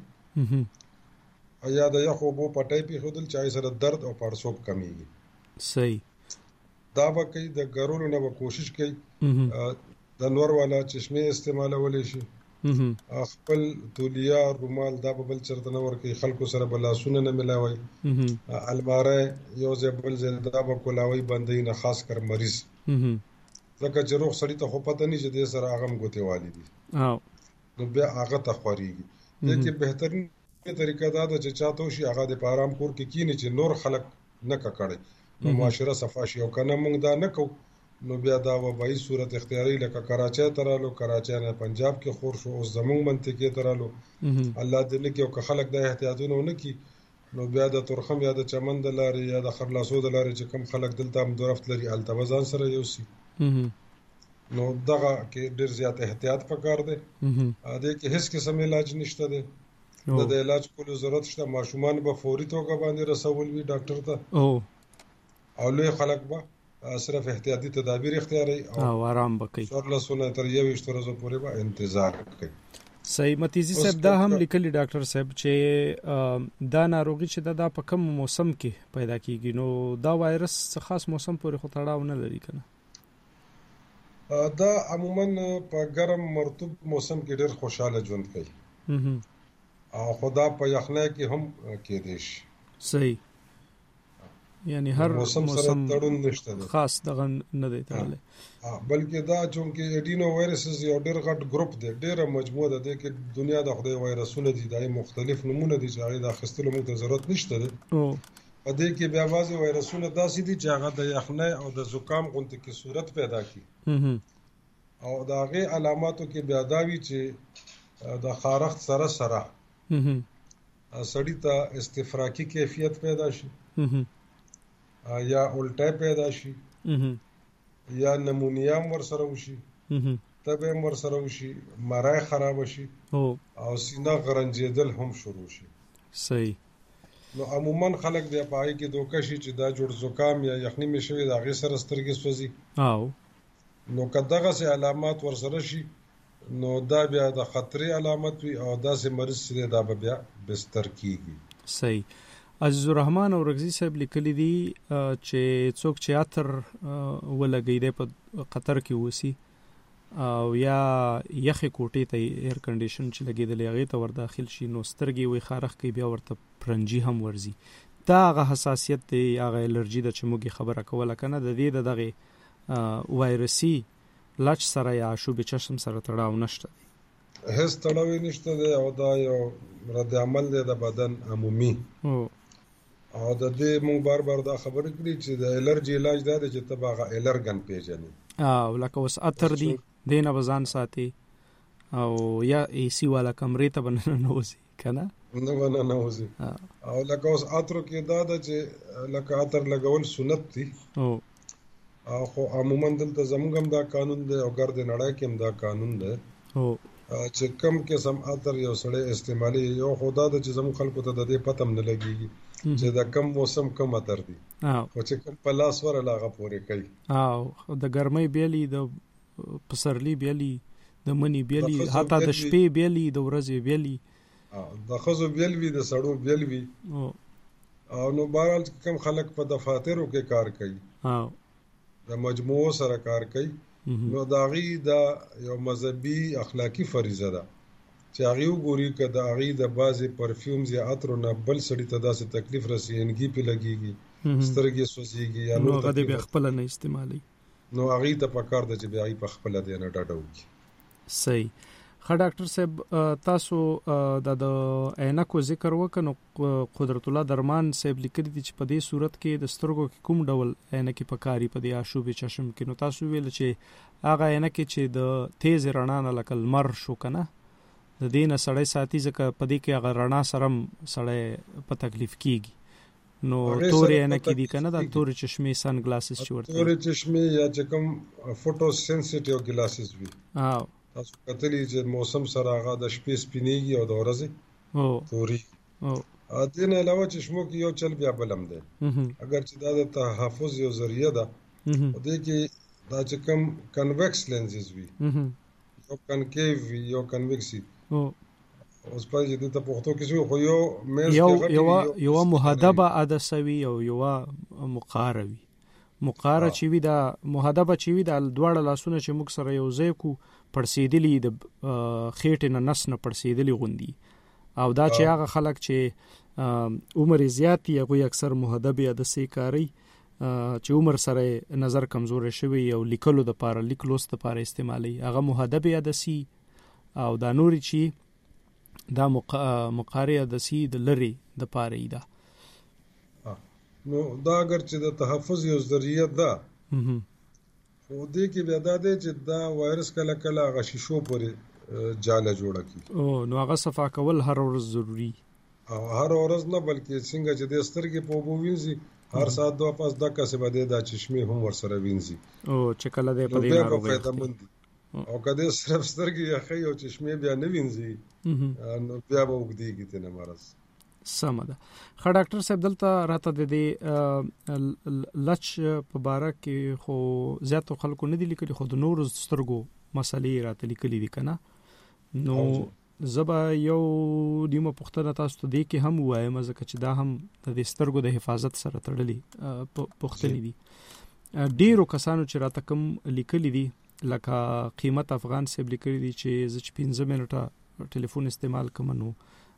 یا د یخو بو پټای په خودل چای سره درد او پړسوب کمیږي. صحیح. دا به کوي د ګرولو نه به کوشش کوي د نور والا چشمه استعمالول شي خپل تولیه رومال دا به بل چرته نه ورکي خلکو سره بلاسونه نه ملاوي الماره یو ځبل زنده به کولاوي باندې نه خاص کر مریض ځکه چې روغ سړی ته خو پته نه چې د سره اغم ګوتې والی دي نو بیا هغه ته خوريږي. دغه بهترین طریقه دا ده چې چاته شي هغه د آرام کور کې کینی چې نور خلک نه ککړي نو معاشره صفاشي او کنه موږ دا نه کو نو بیا دا وبایي صورت اختیاري لکه کراچۍ ترالو کراچۍ نه پنجاب کې خور شو او زموږ منطقې ترالو الله دې نه کې او خلک د احتیاطونه نه کی نو بیا د تورخم یا د چمن د لارې یا د خرلاسو د لارې چې کم خلک دلته هم درفت لري هلته به ځان سره یوسي. نو دغه کې ډېر زیات احتیاط پکار دی. دې کې هیڅ قسم علاج نشته دی. د علاج کولو ضرورت شته. ماشومان به فوري توګه باندې رسول وي ډاکټر ته او لوی خلک به صرف احتیاطي تدابیر اختیاري او آرام وکړي. 14 تر 21 ورځې پورې به انتظار وکړي. صحیح. متیزی صاحب دا هم لیکلي ډاکټر صاحب چې دا ناروغي چې دا په کوم موسم کې پیدا کیږي، نو دا وایرس خاص موسم پورې خو تړاو نه لري کنه؟ دا عموما په ګرم مرطوب موسم کې ډېر خوشاله ژوند کوي او خدا په یخنۍ کې هم کېدای شي. صحیح. یعنی هر موسم سره تړون نشته دی، خاص دغه نه دی تړلی. بلکې دا چونکې اډینو وایرسز یو ډېر غټ ګروپ دی، ډېره مجموعه ده. دې کې دنیا د خدای وایرسونه دي، دا مختلف نمونه دي چې هغې د اخیستلو موږ ته ضرورت نشته دی. په دې کې بیا بعضې وایرسونه داسې دي چې هغه د یخنۍ او د زکام غوندې کې صورت پیدا کړي او د هغې علاماتو کې بیا دا وي چې د خارښت سره سره سړی ته استفراقي کیفیت پیدا شي یا الټه پیدا شي یا نمونیا ورسره وشي، تبه ورسره وشي، مرای خراب شي او سینه غرنجېدل هم شروع شي. صحیح. نو عموما خلک بیا پای کې دوکه شي چې دا جوړ زکام یا یخني مې شوی د هغې سره سترګې سوځي. نو که دغسې علامات ورسره شي نو دا بیا د خطرې علامت وي او داسې مریض چې دا به بیا بستر کیږي. صحیح. عزیز الرحمن اورغزی صاحب لیکلی دي چې څوک چې عطر ولګي دی په قطر کې اوسي او یا یخې کوټې ته ایر کنډیشن چې لګېدلی هغې ته ور داخل شي نو سترګې وي خارښ کوي، بیا ورته پرنجي هم ورځي. دا هغه حساسیت دی، هغه الرجي ده چې موږ خبره کوله که نه، د دې د دغې وایرسي لچ سره یا آشوب چشم سره تړاو نشته دی. هیڅ تړاو نشته دی او دا یو رد عمل دی د بدن عمومي او د دې موږ بار بار دا خبرې کړي چې د الرجي علاج دا دی چې ته به هغه الرګن پېژنې. لکه اوس عطر دی، دې نه به ځان ساتي او یا اے سی والا کمرې ته به ننوځي که نه؟ نه به ننوځي. او لکه اوس عطرو کې دا ده چې لکه عطر لګول سنت دي خو عموما دلته زموږ هم دا قانون دی او ګرد نړۍ کې هم دا قانون دی چې کم قسم عطر یو سړی استعمالي. یو خو دا ده چې زموږ خلکو ته د دې پته هم نه لګېږي چې د کم موسم کم عطر دي خو چې کم په لاس ورله هغه پورې کوي. او د ګرمۍ بیلي، د پسرلي بیلي، د مني بیلي، حتی د شپې بیلي، د ورځې بیلي، د ښځو بیل وي، د سړو بیل وي. او نو بهرحال کم خلک په دفاترو کې کار کوي، د مجموعو سره کار کوي، نو د هغې دا یو مذهبي اخلاقي فریضه ده چې هغې وګوري که د هغې د بعضې پرفیومز یا عطرو نه بل سړي ته داسې تکلیف رسېږي پې لګېږي، سترګې سوځېږي یا نور هغه دې بیا خپله نه استعمالوي، نو هغې ته پکار ده چې بیا هغې په خپله دې نه ډډه وکړي. صحیح. ښه ډاکټر صاحب تاسو د عینکو ذکر وکړه، نو قدرت الله درمان صاحب لیکلي دي چې په دې صورت کې د سترګو کې کوم ډول عینکې پکاري په دې آشوب چشم کې؟ نو تاسو ویل چې هغه عینکې چې د تیز رڼا نه لکه لمر شو که نه د دې نه سړی ساتي، ځکه په دې کې هغه رڼا سره هم سړی په تکلیف کېږي. نو تورې عینکې دي که نه، دا تورې چشمې سن ګلاسز چې ورته تورې چشمې یا چې کوم فوټو سینسیټیو ګلاسز وي، تاسو کتلی چې موسم سره هغه د شپې سپینېږي او د ورځې توري. دې نه علاوه چشمو کې یو چل بیا بل هم دی، اگر چې دا د تحفظ یو ذریعه ده. دې کې دا چې کوم کنویکس لینزز وي، یو کنکیو وي یو کنویکس وي. اوس په دې ته پښتو کې څه خو یو مېز کې یو محدبه عدسه وي او یو مقاره وي. مقاره چې وي دا محدبه چې وي دا دواړه لاسونه چې موږ سره یو ځای کو پړسېدلي د خېټې نه نس نه پړسېدلي غوندي، او دا چې هغه خلک چې عمر زیات دي هغوی اکثر محدبې عدسې کاروي چې عمر سره نظر کمزوری شوی او لیکلو دپاره لیک لوست دپاره استعمالوي، هغه محدبې عدسې او دا نورې چې دا مقارې عدسې د لرې دپاره یي. دا نو دا اگر چې د تحفظ یو ذریعه ده خو دې کې بیا دا دی چې دا وایرس کله کله هغه شیشو پورې جاله جوړه کړي. نو هغه صفا کول هر ورځ ضروري. هر ورځ نه بلکې څنګه چې د سترګې په اوبو وینځي هر ساعت دوه پاس دغه څه بده د چشمه هم ورسره وینځي او چې کله د په دې ناروغي او کله صرف سترګې یخي او چشمه بیا نه وینځي نو بیا به وګديږي ته نه مرز سم ده. خا ډاکټر صاحب دلته راته د دې لچ په باره کې خو زیاتو خلکو نه دي لیکلي، خو د نورو سترګو مسلې راته لیکلي دي کنه. نو زبا یو دیمه پختنه تاسو ته دی کې هم وایم ځکه چې دا هم د سترګو د حفاظت سره تړلي پختنې دي. ډیرو کسانو چې راته کوم لیکلي دي لکه قیمت افغان صاحب لیکلي دي چې زه 15 منټه ټلیفون استعمال کوم نو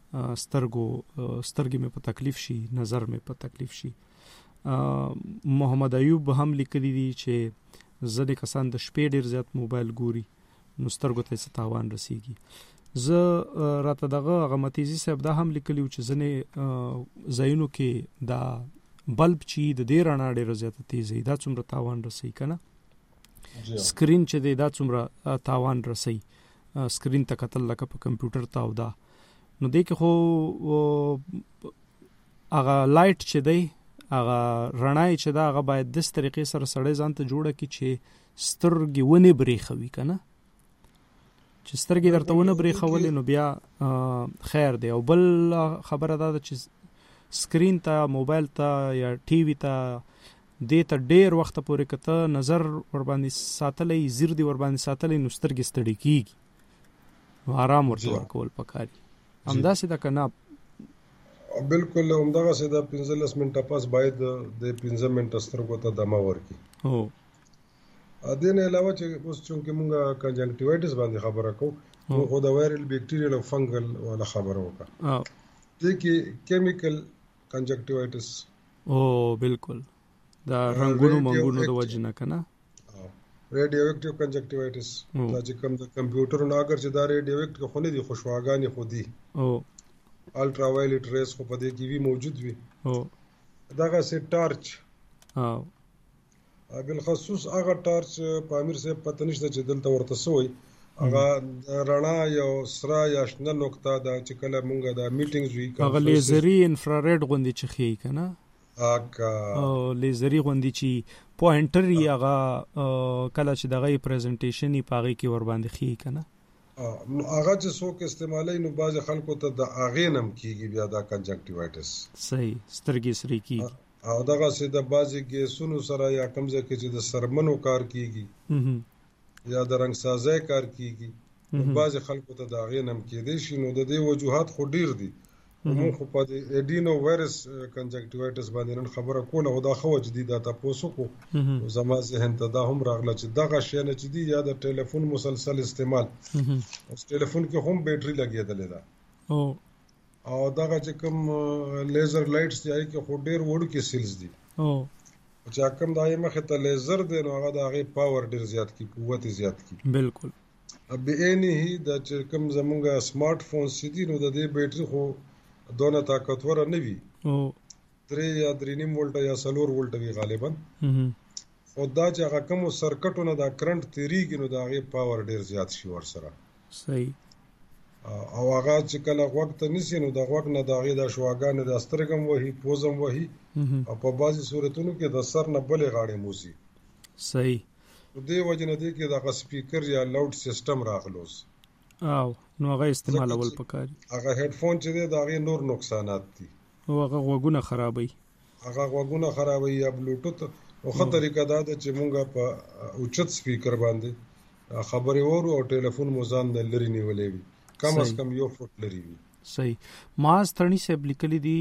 سترګې مې په تکلیف شي، نظر مې په تکلیف شي. محمد ایوب هم لیکلي دي چې زه د کسان د شپې ډیر زیات موبایل ګوري نو سترګو ته څه تاوان رسیږي. زه راته دغه غمتیزي صاحب دا هم لیکلی چې ځنې ځایونو کې دا بلب چې د دې رڼا ډېره زیاته تیزه دا څومره تاوان رسوي کنه. سکرین چې دا څومره تاوان رسوي، سکرین ته کتل لکه په کمپیوټر ته او دا نو دې کې خو هغه لایټ چې دی هغه رڼا چې دا هغه باید د طریقې سره سړی ځان ته جوړه کړي چې سترګې ونه برېښوي کنه، چې سترګې درته ونه برېښولې نو بیا خیر دی. او بل خبره دا ده چې سکرین ته، موبایل ته یا ټي وي ته دې ته ډېر وخت پورې کته نظر ور باندې ساتلې، زیر دی ور باندې ساتلې نو سترګې ستړي کیږي نو آرام ورته ورکول پکاري. همداسې ده کنه. بالکل همدغه سه د 15 منټه پاس باید د 15 منټه سترګو ته دمه ورکي. هو دین علاوه چې اوس چې موږ کنجنکټیوایټس باندې خبره کوو نو خو د وایرل بیکټیریل او فنګل ولا خبره وکړه. دې کې کیمیکل کنجنکټیوایټس او بالکل دا رنگونو منګونو د وجنه کنه. ریډیو اکټیو کنجنکټیوایټس دا چې کوم د کمپیوټر نه اگر چې دا ریډیو اکټ خو نه دي، خوشواګانی خو دي او الټرا وایلیټ ریز خو په دې کې وی موجود وي. او داغه سي ټارچ بالخصوص هغه ټارچ په امیر صاحب پته نشته چې دلته ورته سوی هغه رڼا یو سره یا شنه نقطه دا چې کله مونږه دا میټینګز وی هغه لیزري انفراریډ غوندي چې خي کنه، هغه لیزري غوندي چې پوینټر هغه کله چې دغه پریزنټیشن یې پاغي کې ور باندې خي کنه. نو هغه چې څوک استعمالي نو باز خلکو ته د اغه نم کیږي بیا دا کنجنکټیوایټس صحیح سترګې سری کی او دغه سي د بازي ګیسونو سره یا کمزه کې چې د سرمنو کار کیږي یا د رنگ سازي کار کیږي بعض خلکو ته دا غي نم کېدې شي. نو د دې وجوهات خو ډیر دي. موږ خو په اډینو وایرس کنجنکټیوایټس باندې نن خبره کوله او دا خو جديده تاسو کو زما ذهن ته دا هم راغله چې دغه شی نه چې دی یا د ټلیفون مسلسل استعمال اوس ټلیفون کې هم بیټري لګیدلې ده او دغه چې کوم لیزر لایټس دی چې خو ډیر وړو کې سیلز دي او چې کوم دای مخه ته لیزر دی نو هغه د هغه پاور ډیر زیات کی، قوت زیات کی. بالکل اب اینی هی د چې کوم زمونږه سمارټ فون سیدي نو د دې بیټري خو دونه طاقتور نه وي او 3 یا 3.5 وولټ یا 4 وولټ وی غالبا. خو دا چې هغه کوم سرکټونه دا کرنٹ تیریږي نو دا هغه پاور ډیر زیات شي ور سره. صحیح. او هغه چې کله وخت نسی نو د وخت نه دغه د شواګان د سترګم وਹੀ پوزم وਹੀ او په بعضي صورتونو کې د سر نه بلې غاړې موسی. صحیح. دې وجنه دې کې د سپیکر یا لاوډ سیستم راغلوس او نو هغه استعمالول پکاري. هغه هډفون چې دی دا غي نور نقصانات دي او هغه غوګونه خرابوي، هغه غوګونه خرابوي یا بلوټوث او خطر طریقه دا چې مونږه په اوچت سپیکر باندې خبرې ورو او ټلیفون موزان د لری نیولې وي کم از کم یو فوټ لري وي. صحیح. ما ستړي سه لیکلي دي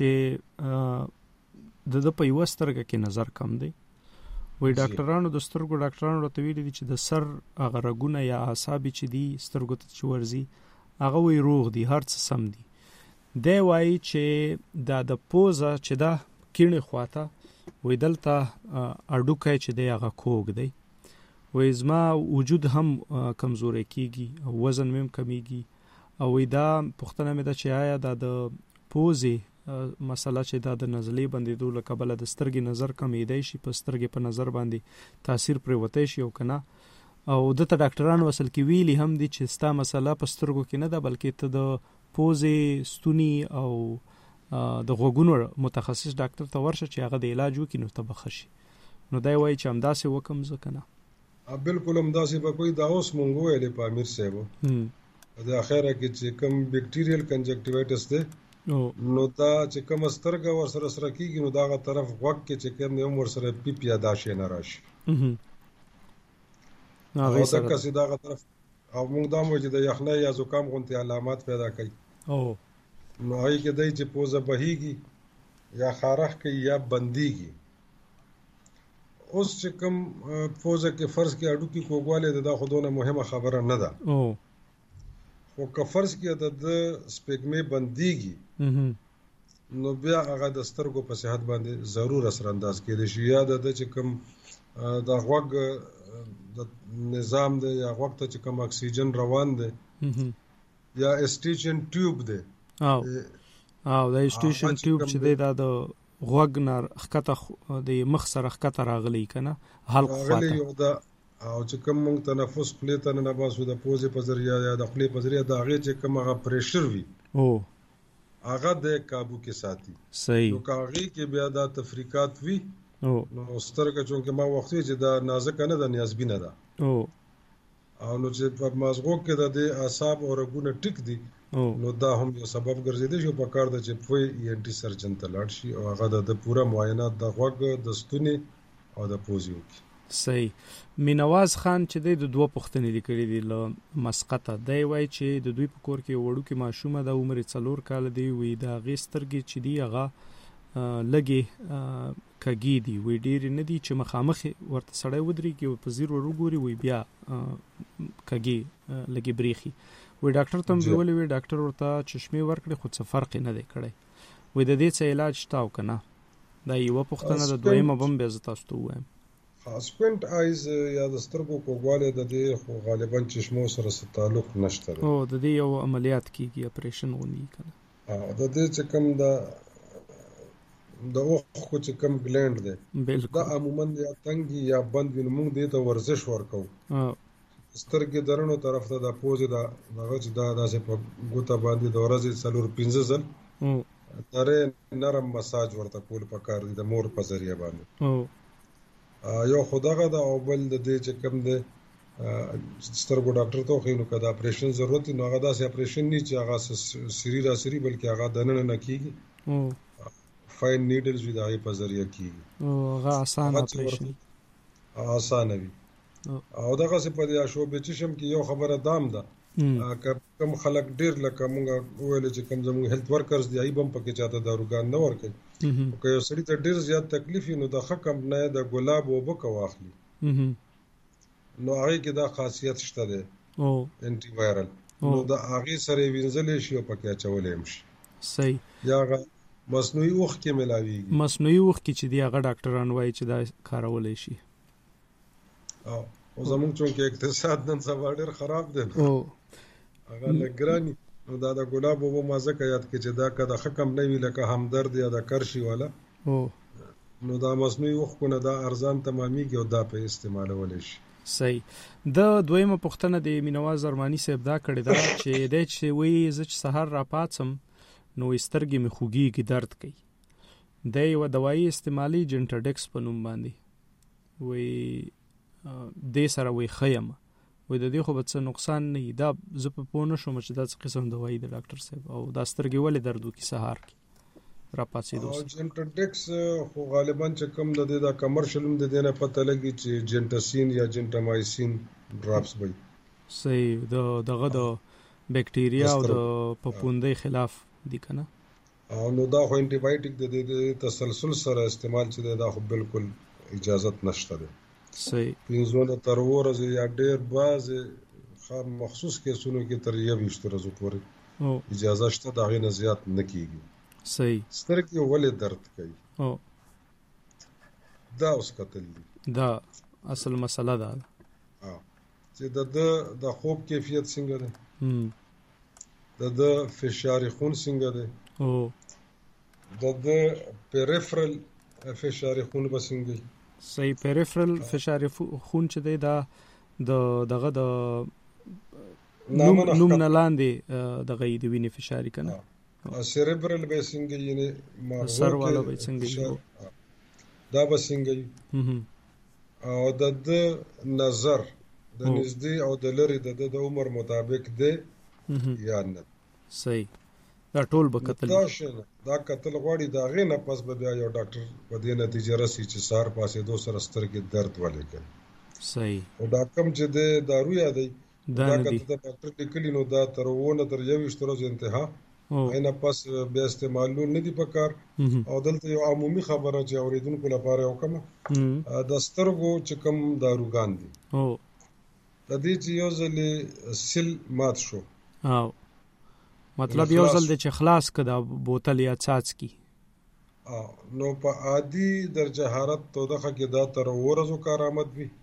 چې د په یو سترګه کې نظر کم دی. وای ډاکټرانو د سترګو ډاکټرانو راته ویلي دي چې د سر هغه رګونه یا اعصاب چې دي سترګو ته چورځي هغه وی روغ دي، هر څه سم دي. دی وای چې د پوزه چې دا کینې خواته وای دلته اډوکای چې دی هغه کوګ دی، وای زما وجود هم کمزوري کیږي او وزن مم کمیږي او دا پښتنه مې دا چې آیا د پوزي مسله چې دا د نزلې باندې دوله قبل د سترګې نظر کمیدای شي، په سترګې په نظر باندې تاثیر پرې وته شي او کنه. او د ډاکټرانو وصل کې ویلي هم دي چې ستا مسله په سترګو کې نه ده بلکې ته د پوزې ستوني او د غوګونو متخصص ډاکټر ته ورشه چې هغه د علاج وکړي نو ته به ښه شي. نو دا وایي چې همداسې وکم زه که نه؟ بالکل همداسې به کوئی. دا اوس مونږ ویلې په امیر صاحب د اخره کې چې کوم بیکټیریل کنجکټیوایټس دی نو دا چې کوم سترګه ورسره سره کېږي نو دغه طرف غوږ کې چې کوم دی ورسره پیپ یا دا شی نه راشي او دغه چې دغه طرف او موږ دا مو چې د یخنۍ یا زکام غونتي علامات پیدا کوي نو هغې کې دی چې پوزه بهیږي یا خارښ کوي یا بندیږي. اوس چې کوم پوزه کې فرض کې هډوکي کوږوالی دی دا خو دونه مهمه خبره نه ده خو که فرض کې د سپېږمې بندیږي نو بیا هغه د سترګو په صحت باندې ضرور اثر انداز کېدای شي. یا د چې کوم د غوږ د نظام دی یا غوږ ته چې کوم اکسیجن روان دی یا اسټیشن ټیوب دی او د اسټیشن ټیوب چې دی دا د غوږ نه ښکته د مخ سره ښکته راغلی که نه حلق خواته او چې کوم موږ تنفس خولې ته ننباسو د پوزې په ذریعه یا د خولې په ذریعه د هغې چې کوم هغه پریشر وي هغه د کابو کې ساتي. صحیح. نو که هغې کې بیا دا تفریقات وي نو سترګه چونکې ما وخت وي چې دا نازکه نه ده نیازبینه ده او نو چې په مازغو کې د دې اعصاب او رګونه ټیک دي نو دا هم یو سبب ګرځېدی شي په کار د چې پوی انټي سرجن ته لاړ شي او هغه د پوره معاینات د غوږ د ستوني او د پوزې وکړي. صحیح. مینواز خان چې دی د دوه پوښتنې لیکلي دي له مسقطه. دی وایي چې د دوی په کور کې وړوکې ماشومه ده عمر یې 4 کاله دی وایي د هغې سترګې چې دي هغه لږې کږې دي وایي ډېرې نه دي چې مخامخ ورته سړی ودرېږي او په ځیر ور وګوري وایي بیا کږې لږې برېښي. وایي ډاکټر ته هم بیولې وایي ډاکټر ورته چشمې ورکړې خو څه فرق یې نه دی کړی. وایي د دې څه علاج شته او که نه؟ دا یوه پوښتنه ده. دویمه به هم بیا زه تاسو ته ووایم. سکوینټ آیز یا د سترګو کوږوالی د دې خو غالبا چشمو سره څه تعلق نشته دی. د دې یو عملیات کېږي اپریشن غوندې که نه؟ د دې چې کوم د اوښکو چې کوم ګلینډ دی دا عموما یا تنګ یا بند وي نو موږ دې ته ورزش ورکوو. سترګې درنو طرف ته د پوزې دغه چې دا داسې په ګوته باندې د ورځې 4-5 ځل نری نرم مساج ورته کول پکار دي د مور په ذریعه باندې. یو خو دغه ده او بل د دې چې کوم دی سترګو ډاکټر ته وښیي نو که د اپریشن ضرورت وي نو هغه داسې اپریشن نه چې هغه سري راسري بلکې هغه دننه نه کېږي فاین نیډلز وي د هغې په ذریعه کېږي هغه اسانه اپریشن اسانه وي. او دغسې په دې شعبې چشم کې یو خبره دام ده که کوم خلک ډېر لکه مونږ وویلې چې کوم زموږ هیلث ورکرز دي هغوی به هم پکې چاته داروګان نه ورکوي. که یو سړي ته ډېر زیات تکلیف وي نو د ښه کمپنۍ د ګلاب اوبه که واخلي نو هغې کې دا خاصیت شته دی انټي وایرل نو د هغې سره یې وینځلی شي او پکې اچولی هم شي. صحیح. یا هغه مصنوعي اوښکې میلاویږي. مصنوعي اوښکې چې دي هغه ډاکټران وایي چې دا کارولی شي. او زمونږ چونکې اقتصاد نن سبا ډېر خراب دی هغه لږ ګراني نو دا د ګلاب اوبه ما ځکه یاد کړي چې دا که د ښه کمپنۍ وي لکه همدرد یا د کرشي والا نو دا مصنوعي اوښکو نه دا ارزان تمامیږي او دا په استعمالولی شي. صحیح. د دویمه پوښتنه د مینواز ارماني صاحب دا کړې ده چې دی چې وایي زه چې سهار راپاڅم نو سترګې مې خوږېږي درد کوي. دی یوه دوایي استعمالي جنټاډکس په نوم باندې وایي دې سره وایي ښه یم وایي د دې خو به څه نقصان نه وي. دا زه په پوه نه شوم چې دا څه قسم دوایي د ډاکټر صاحب او دا سترګې ولې درد وکړي سهار کې راپاڅېدو سره؟ جنټاډکس خو غالبا چې کوم د دې دا کمرشل هم د دې نه پته لګي چې جنټاسین یا جنټامایسین ډراپس وایي. صحیح. دغه د بیکټیریا او د پپوندۍ خلاف دي که نه؟ نو دا خو انټي بایوټیک د دې تسلسل سره استعمال چې دی دا خو بالکل اجازت نشته دی. صحیح. 15 تر 20 ورځې یا ډېر بعضې مخصوص کیسونو کې تر 21 ورځو پورې اجازه شته د هغې نه زیات نه کېږي. صحیح. سترګې ولې درد کوي دا اوس کتل دي. دا اصل مسله ده چې د خوب کیفیت څنګه دی د فشار خون څنګه دی د پیریفرل فشار خون به څنګه دی. صحیح. پیریفرل فشار خون چې دی دا دغه د نوم نه لاندې د غي د وینې فشار کنه سیریبرل به څنګه یې مغز سر والا به څنګه دا به څنګه او د نظر د نږدې او د لری د عمر مطابق دی یا نه صحیح دا ټول به قتل دا قتل غواړي دا غي نه پس به بیا یو ډاکټر په دې نتیجه راسي چې سار پاسې دو سر سترګې درد ولې کوي صحیح او دا کوم چې د دارو یادي دا کته د ډاکټر لیکلی نو دا تر 21 ورځې انتها اینه پس بیا استعمالون نه دی پکار او دلته یو عمومي خبره چې اوریدونکو لپاره وکم د سترګو چې کوم داروګان دي د دې چې یو ځل سیل مات شو او مطلب یو ځل د چې خلاص کړه بوتل یا څاڅ کی نو په عادي درجه حرارت تو دغه کې دا تر ورځو کارآمد وي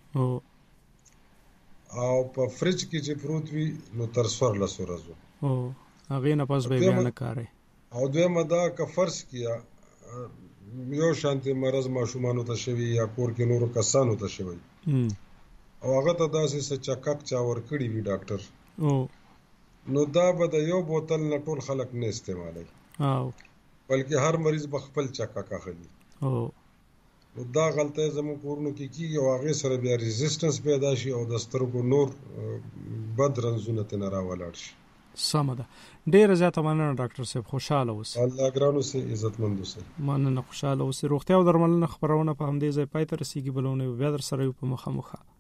او په فریج کې چې پروت وي نو تر 14 ورځو هغه نه پس به بیان کاری او دوی دا که فرض کیا یو شانتي مرز ماشومان ته شوی یا کور کې نور کسانو ته شوی او هغه ته داسې څه چکک چا ور کړی وی ډاکټر نو دا به د یو بوتل نه ټول خلک نه استعمالي او بلکې هر مریض به خپل چکک اخلي او نو دا غلطه زموږ کورونو کې کیږي او هغه سره بیا ریزिस्टنس پیدا شي او د سترګو نور بد رنځونه ته راولاړ شي سم ده ډیر زیاته مننه ډاکټر صاحب خوشاله اوسئ الله ګرانو سي عزتمند اوسئ مننه خوشاله اوسئ روغتیا او درملنه خبرونه په همدې ځای پای ته رسیدي بلونه بیا در سره په مخه